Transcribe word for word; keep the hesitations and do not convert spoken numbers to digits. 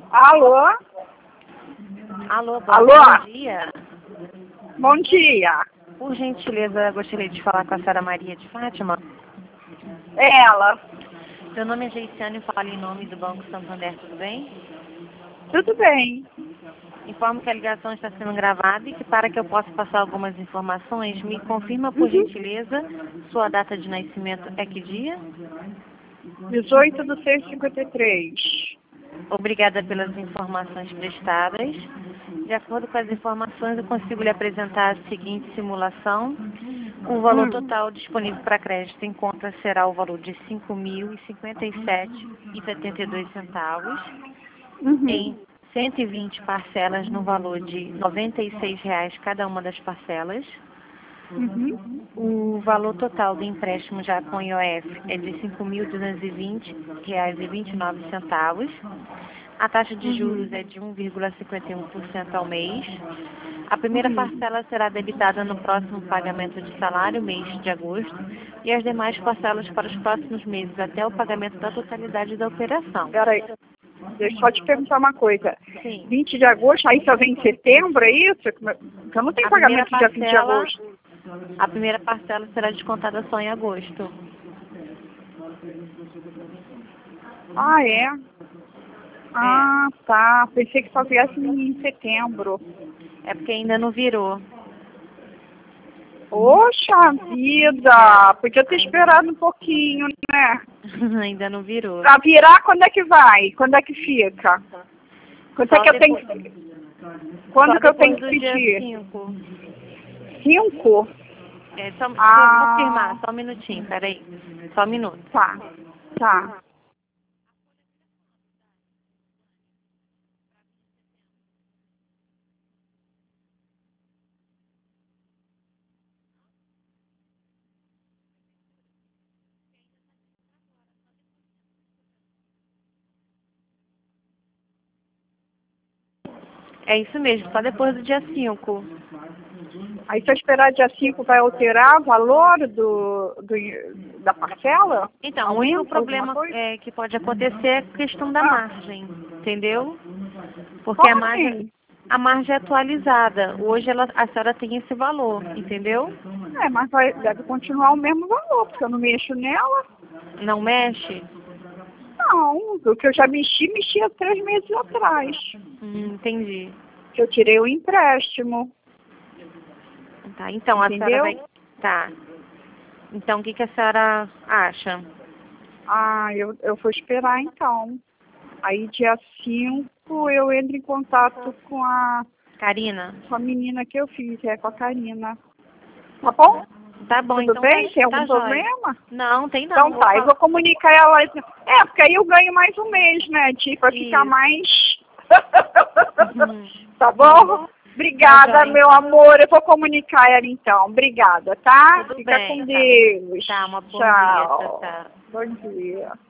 Alô? Alô, bom, Alô? bom dia. Bom dia. Por gentileza, gostaria de falar com a senhora Maria de Fátima. É ela. Meu nome é Geiciane e falo em nome do Banco Santander, tudo bem? Tudo bem. Informo que a ligação está sendo gravada e que para que eu possa passar algumas informações, me confirma, por Uhum. gentileza, sua data de nascimento é que dia? dezoito de seis de cinquenta e três. Obrigada pelas informações prestadas. De acordo com as informações, eu consigo lhe apresentar a seguinte simulação. O valor Hum. total disponível para crédito em conta será o valor de cinco mil e cinquenta e sete reais e setenta e dois centavos, Uhum. em cento e vinte parcelas no valor de noventa e seis reais cada uma das parcelas. Uhum. O valor total do empréstimo já com I O F é de cinco mil duzentos e vinte reais e vinte e nove centavos. A taxa de juros é de um vírgula cinquenta e um por cento ao mês. A primeira parcela será debitada no próximo pagamento de salário, mês de agosto, e as demais parcelas para os próximos meses, até o pagamento da totalidade da operação. Peraí. Deixa eu só te perguntar uma coisa. Sim. vinte de agosto, aí só vem em setembro, é isso? Porque eu não tenho A primeira pagamento dia vinte de parcela, agosto. a primeira parcela será descontada só em agosto. Ah, é? Ah, tá. Pensei que só viesse em setembro. É porque ainda não virou. Poxa vida! Podia ter esperado um pouquinho, né? Ainda não virou. Pra virar, quando é que vai? Quando é que fica? Quando Só é que eu depois- tenho que... Quando Só que eu depois tenho que do dia pedir? cinco. Cinco? É, só, deixa eu Ah, confirmar, só um minutinho, peraí. Só um minuto. tá. Tá. É isso mesmo, só depois do dia cinco. Aí se eu esperar dia cinco vai alterar o valor do, do, da parcela? Então, o único Aumenta alguma problema coisa? é, que pode acontecer é a questão da Ah, margem, entendeu? Porque a como margem, assim? a margem é atualizada. Hoje ela, a senhora tem esse valor, entendeu? É, mas vai, deve continuar o mesmo valor, porque eu não mexo nela. Não mexe? Não, o que eu já mexi, mexi há três meses atrás. Hum, entendi. Que eu tirei o empréstimo. Tá, então a senhora Entendeu? vai... Tá. Então o que, que a senhora acha? Ah, eu, eu vou esperar então. Aí dia cinco eu entro em contato com a, Karina? com a menina que eu fiz, é com a Karina. Tá bom? Tá bom, Tudo então bem? tá, Tem tá algum jóia. problema? Não, tem não. Então Vou tá, eu falar. vou comunicar ela. É, porque aí eu ganho mais um mês, né? Tipo, pra ficar Isso. mais. Uhum. Tá bom? Obrigada, Tá jóia, meu então. amor. Eu vou comunicar ela então. Obrigada, tá? Tudo Fica bem, com tá. Deus. Tá, uma bom dia, tchau, Tchau. tchau. Bom dia.